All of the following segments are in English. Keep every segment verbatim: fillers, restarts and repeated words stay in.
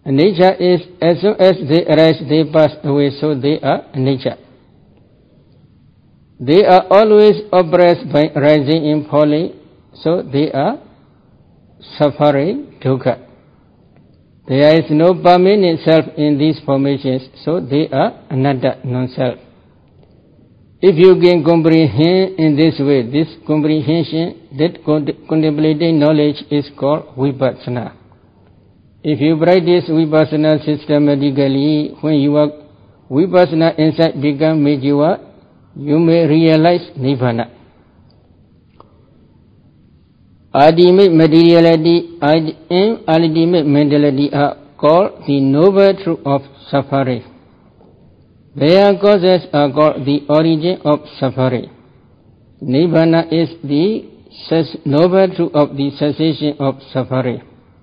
Nature is, as soon as they arise, they pass away, so they are nature. They are always oppressed by rising and falling, so they are suffering, dukkha. There is no permanent self in these formations, so they are anatta, non-self. If you can comprehend in this way, this comprehension, that contemplating knowledge is called vipassana. If you practice vipassana systematically, when your vipassana insight becomes mature, you may realize nibbana. Ultimate materiality and ultimate mentality are called the noble truth of suffering. Their causes are called the origin of suffering. Nibbana is the noble truth of the cessation of suffering.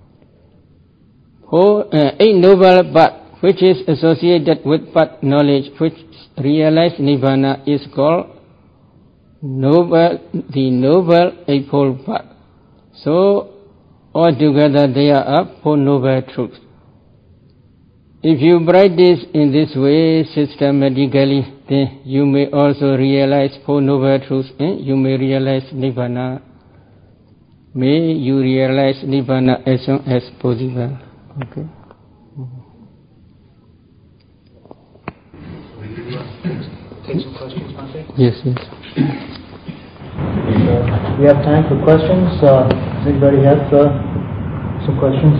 For uh, a noble path which is associated with path knowledge which realizes Nibbana is called noble, the noble eightfold path. So altogether there are four noble truths. If you practice in this way systematically, then you may also realize four noble truths and you may realize Nibbana. May you realize Nibbana as soon as possible. Okay. Take some questions, Monte? Yes, yes. Uh, we have time for questions. Uh, does anybody have uh, some questions?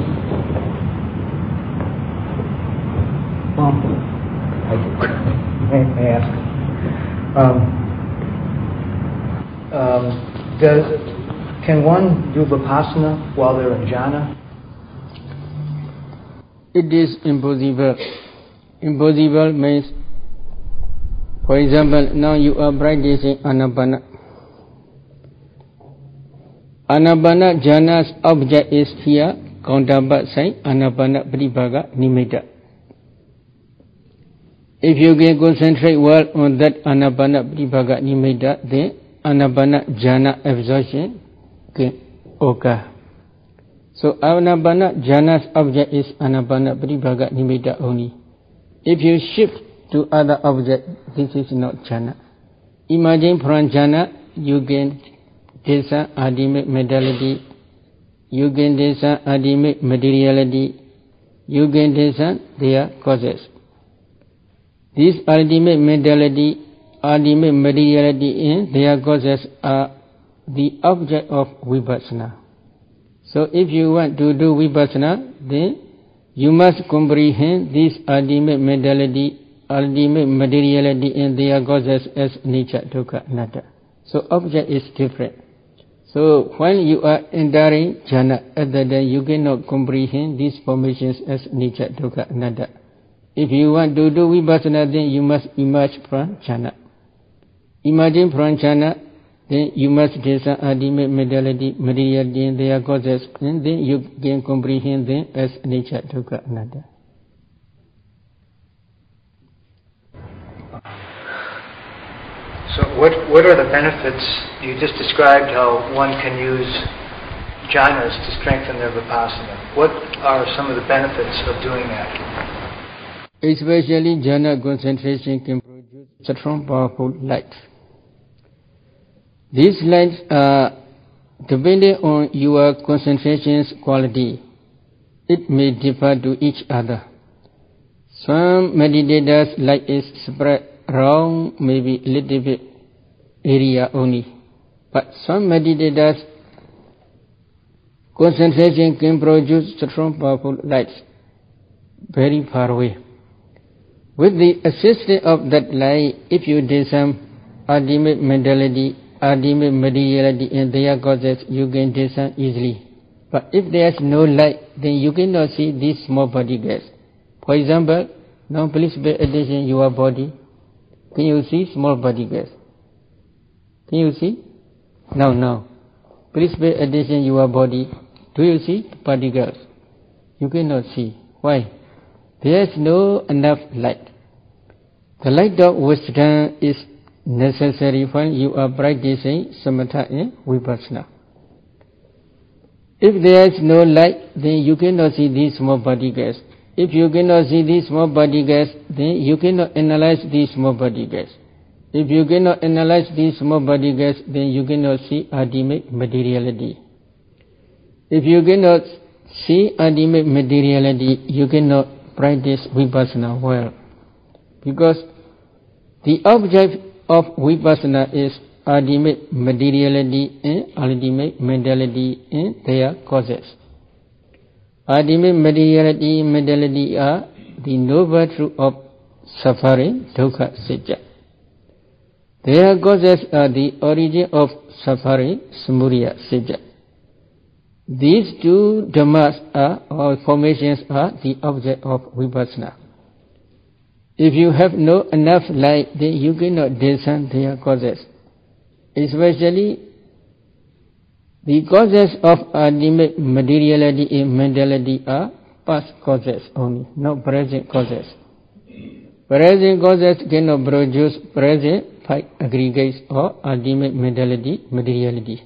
Um, I may, may ask. Um, um, does, can one do vipassana while they're in jhana? It is impossible. Impossible means, for example, now you are practicing Anapana. Anapana jhana's object is here, counterpart side, Anapana Pratibhaga Nimitta. If you can concentrate well on that Anapana Pratibhaga Nimitta, then Anapana jhana absorption can occur. So Anapana jhana's object is Anapana Pratibhaga Nimitta only. If you shift to other object, this is not jhana. Imagine from jhana, you gain desa ultimate mentality, you gain desa ultimate materiality, you gain desa their causes. This ultimate mentality, ultimate materiality and their causes are the object of vipassana. So if you want to do vipassana, then you must comprehend this ultimate mentality, ultimate materiality and their causes as nature, dukkha, anatta. So object is different. So when you are entering jhana, at that time you cannot comprehend these formations as nature, dukkha, anatta. If you want to do vipassana, then you must emerge from jhana. Imagine from jhana, then you must discern ultimate mentality, materiality and their causes, and then you can comprehend them as nature, dukkha, anatta. So what what are the benefits? You just described how one can use jhanas to strengthen their vipassana. What are some of the benefits of doing that? Especially jhana concentration can produce strong, powerful light. These lights are depending on your concentration's quality. It may differ to each other. Some meditators' light is spread around maybe a little bit area only. But some meditators' concentration can produce strong, powerful lights very far away. With the assistance of that light, if you discern ultimate mentality, ultimate materiality and their causes, you can discern easily. But if there is no light, then you cannot see these small particles. For example, now please pay attention to your body. Can you see small particles? Can you see? No, no. Please pay attention to your body. Do you see particles? You cannot see. Why? There is no enough light. The light of wisdom is necessary when you are practicing samatha and vipassana. If there is no light, then you cannot see these small particles. If you cannot see these small particles, then you cannot analyze these small particles. If you cannot analyze these small particles, then you cannot see ultimate materiality. If you cannot see ultimate materiality, you cannot practice vipassana well. Because the object of vipassana is ultimate materiality and ultimate mentality and their causes. Ultimate materiality and mentality are the noble truth of suffering, dukkha, sacca. Their causes are the origin of suffering, samudaya, sacca. These two dhammas are, or formations are the object of vipassana. If you have no enough light, then you cannot discern their causes. Especially the causes of ultimate materiality and mentality are past causes only, not present causes. Present causes cannot produce present five aggregates or ultimate mentality, materiality.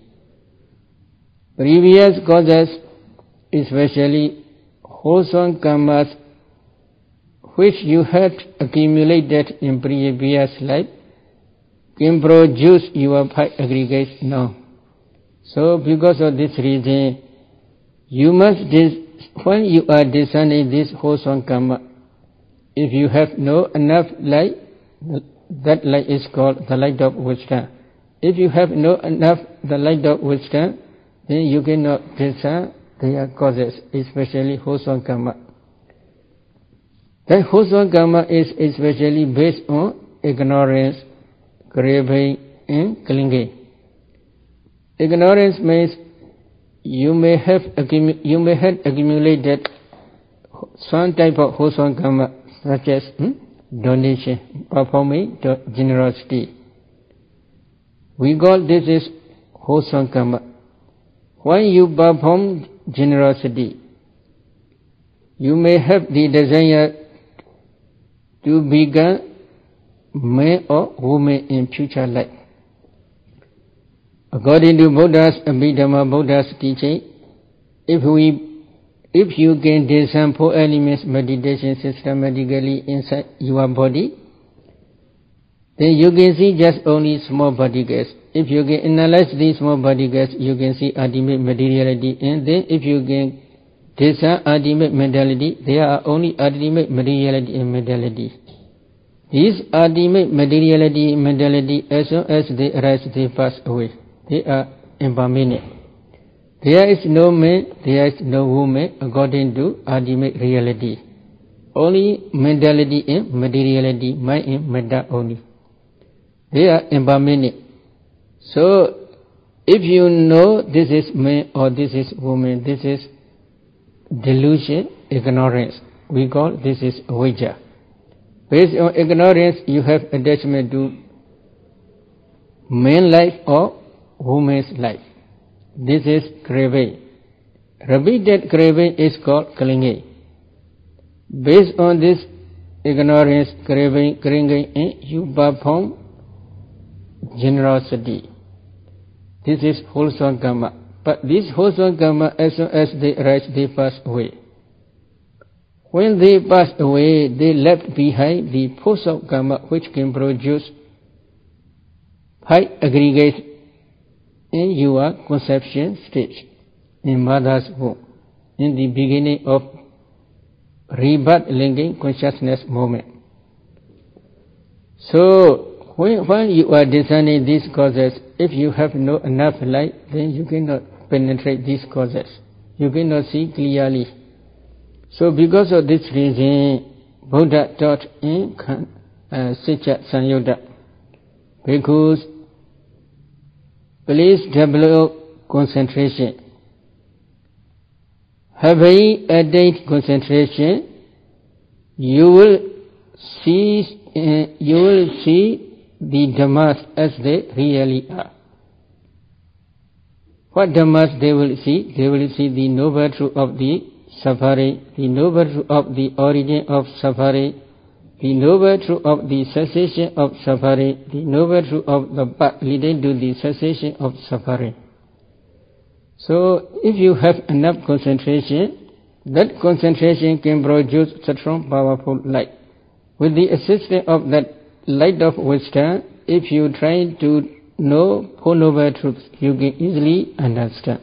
Previous causes, especially wholesome karmas, which you had accumulated in previous life, can produce your five aggregates now. So, because of this reason, you must, dis- when you are discerning this wholesome karma, if you have no enough light, that light is called the light of wisdom. If you have no enough the light of wisdom, then you cannot discern their causes, especially wholesome karma. That wholesome karma is especially based on ignorance, craving, and clinging. Ignorance means you may have accumu- you may have accumulated some type of wholesome karma, such as hmm, donation, performing generosity. We call this is wholesome karma. When you perform generosity, you may have the desire to become man or woman in future life. According to Buddha's Abhidhamma, Buddha's teaching, if we, if you can discern four elements meditation systematically inside your body, then you can see just only small particles. If you can analyze these small particles, you can see ultimate materiality. And then if you can discern ultimate mentality, there are only ultimate materiality and mentality. These ultimate materiality and mentality, as soon as they arise, they pass away. They are impermanent. There is no man, there is no woman according to ultimate reality. Only mentality and materiality, mind and matter only. They are impermanent. So, if you know this is man or this is woman, this is delusion, ignorance. We call this is avijja. Based on ignorance, you have attachment to man life or woman's life. This is craving. Repeated craving is called clinging. Based on this ignorance, craving, clinging, you perform generosity. This is wholesome karma. But this wholesome karma, as soon as they arise, they pass away. When they pass away, they left behind the force of karma which can produce five aggregates in your conception stage, in mother's womb, in the beginning of rebirth linking consciousness moment. So, when, when you are discerning these causes, if you have no enough light, then you cannot penetrate these causes. You cannot see clearly. So, because of this reason, Buddha taught in uh, Sicca Sanyutta, because please develop concentration. Having attained concentration, you will see uh, you will see the dhammas as they really are. What dhammas they will see? They will see the noble truth of the suffering, the noble truth of the origin of suffering, the noble truth of the cessation of suffering, the noble truth of the path leading to the cessation of suffering. So, if you have enough concentration, That concentration can produce strong, powerful light. With the assistance of that light of wisdom, if you try to know Four Noble Truths, you can easily understand.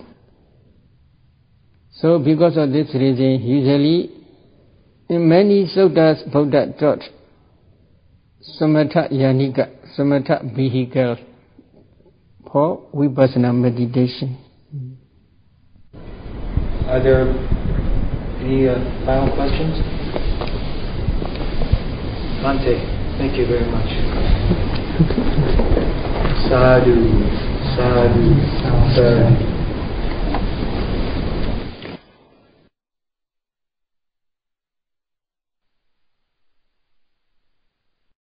So because of this reason, usually in many suttas, Buddha taught Samatha Yanika, Samatha vehicle for Vipassana meditation. Are there any uh, final questions? Bhante, thank you very much. Sadhu, sadhu, sadhu.